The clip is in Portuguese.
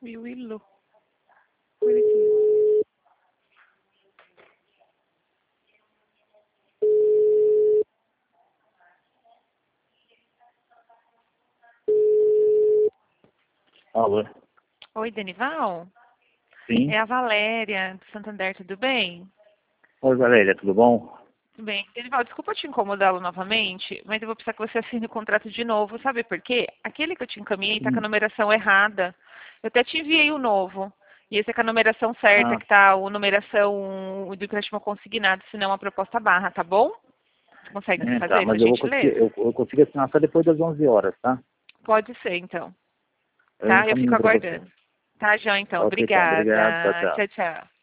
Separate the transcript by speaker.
Speaker 1: Willow. Olha aqui.
Speaker 2: Alô?
Speaker 1: Oi, Denival?
Speaker 2: Sim?
Speaker 1: É a Valéria, do Santander, tudo bem?
Speaker 2: Oi, Valéria, tudo bom?
Speaker 1: Tudo bem. Denival, desculpa te incomodá-lo novamente, mas eu vou precisar que você assine o contrato de novo. Sabe por quê? Aquele que eu te encaminhei está com a numeração errada. Eu até te enviei o novo. E esse é com a numeração certa,
Speaker 2: Ah,
Speaker 1: que está a numeração do empréstimo consignado, senão a proposta barra, tá bom? Você consegue me
Speaker 2: tá,
Speaker 1: fazer essa
Speaker 2: mas eu vou conseguir,
Speaker 1: gentileza?
Speaker 2: eu consigo assinar só depois das 11 horas, tá?
Speaker 1: Pode ser, então.
Speaker 2: Eu
Speaker 1: Tá? Eu fico
Speaker 2: encaminho para você.
Speaker 1: aguardando. Tá, João, então.
Speaker 2: Ok, então, obrigado, tchau,
Speaker 1: Obrigada.
Speaker 2: tchau.
Speaker 1: Tchau, tchau.